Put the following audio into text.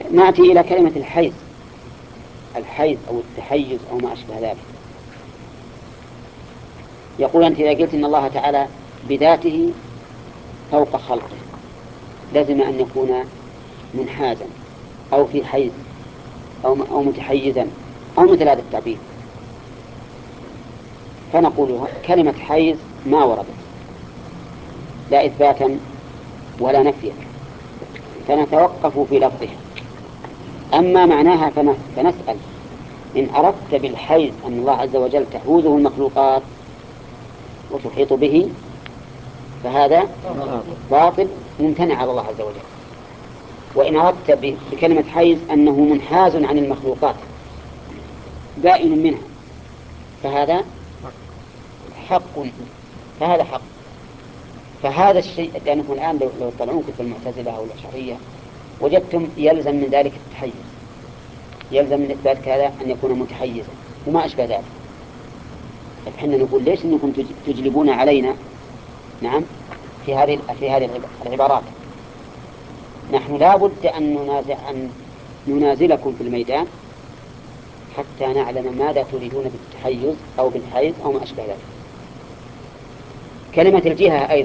نأتي إلى كلمة الحيز. الحيز أو التحيز أو ما أشبه ذلك. يقول أنت إذا قلت إن الله تعالى بذاته فوق خلقه لازم أن يكون منحازا أو في حيز أو متحيزا أو مثل هذا التعبير. فنقول كلمة حيز ما وردت لا إثباتا ولا نفيا، فنتوقف في لفظها. أما معناها فنسأل إن أردت بالحيز أن الله عز وجل تحوزه المخلوقات وتحيط به فهذا باطل ممتنع على الله عز وجل. وإن أردت بكلمة حيز أنه منحاز عن المخلوقات بائن منها فهذا حق. فهذا الشيء لأنه الآن لو طلعونك في المعتزلة أو الأشعرية وجدتم يلزم من ذلك التحيز، يلزم من إثبات هذا أن يكون متحيزا وما أشبه ذلك. فإحنا نقول ليش أنكم تجلبون علينا نعم في هذه العبارات. نحن لا بد أن ننازلكم في الميدان حتى نعلم ماذا تريدون بالتحيز أو بالحيز أو ما أشبه ذلك. كلمة الجهة أيضا